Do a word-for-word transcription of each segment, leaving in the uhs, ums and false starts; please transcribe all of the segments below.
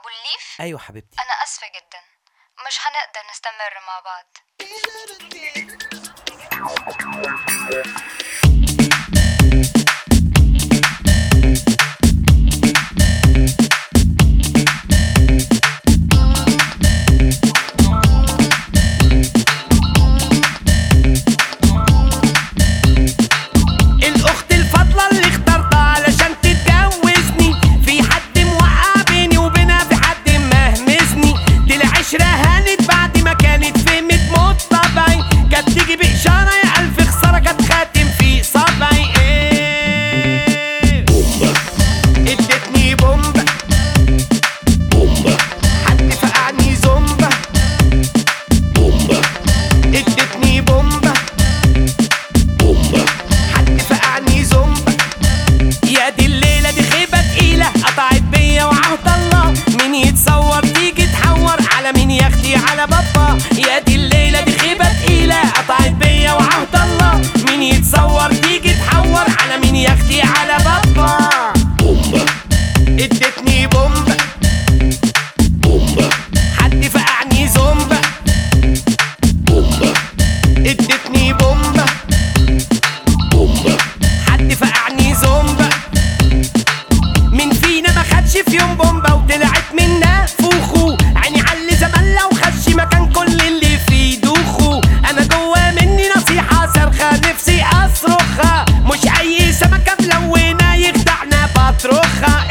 أبو الليف؟ ايوه حبيبتي. أنا أسفة جدا، مش هنقدر نستمر مع بعض. على بابا يا دي الليلة دي خيبة تقيلة، قطعت بيا وعهد الله، مين يتصور تيجي تحور على مين يا اختي على بابا. بومبا ادتني بومبا، بومبا حد فقعني زومبا، بومبا ادتني بومبا، بومبا حد فقعني زومبا. مين فينا ما خدش في يوم بومبا وطلعت منا فوخو، عيني علي زمان لو خدش مكان كل اللي فيه دوخو. انا جوا مني نصيحة صرخة نفسي اصرخها، مش اي سمكة ملونة يخدعنا بطرخها.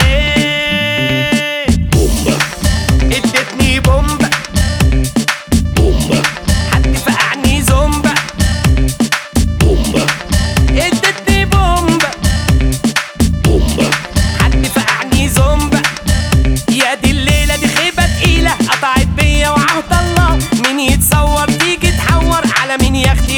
ايه بومبا ادتني بومبا، بومبا حد فقعني زومبا، بومبا ادتني بومبا، بومبا حد فقعني زومبا. يا دي الليلة دي خيبة تقيلة، قطعت بيا وعهد الله، مين يتصور تيجي تحور على مين يا اختي